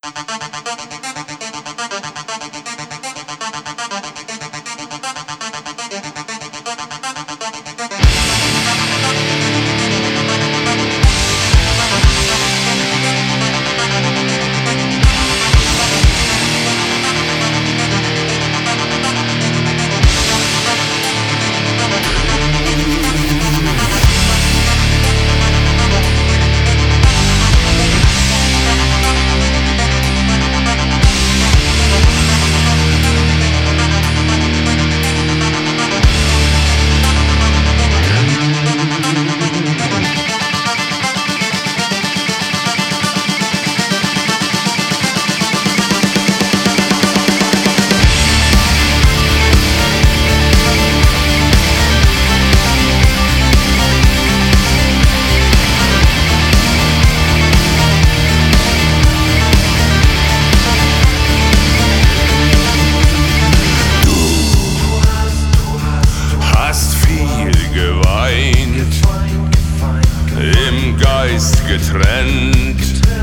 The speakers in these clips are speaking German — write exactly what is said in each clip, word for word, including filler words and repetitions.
Getrennt,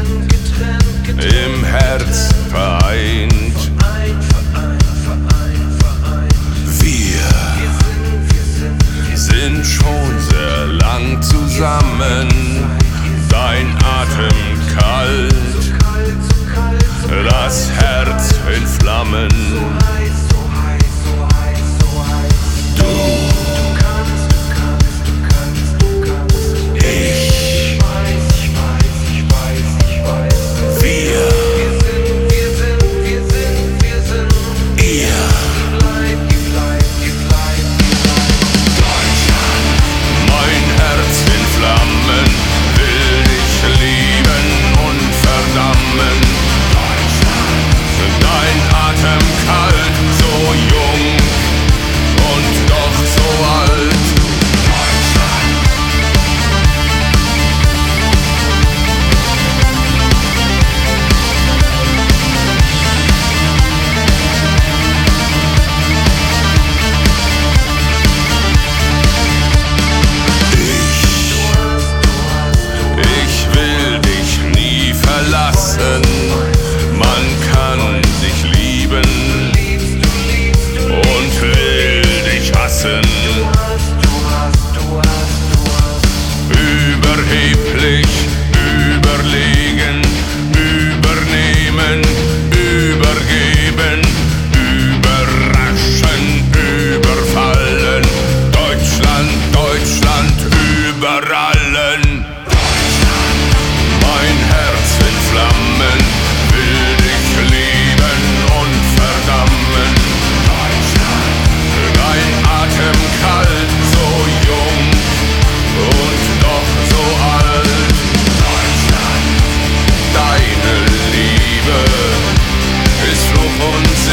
im Herz vereint. Wir sind schon sehr lang zusammen, dein Atem kalt, das Herz in Flammen. Man kann sich lieben und will dich hassen. Überheblich, überlegen, übernehmen, übergeben, überraschen, überfallen. Deutschland, Deutschland, über allen. Mein Herz in Flammen, will dich lieben und verdammen. Dein Atem kalt, so jung und doch so alt. Deine Liebe ist Fluch und Segen.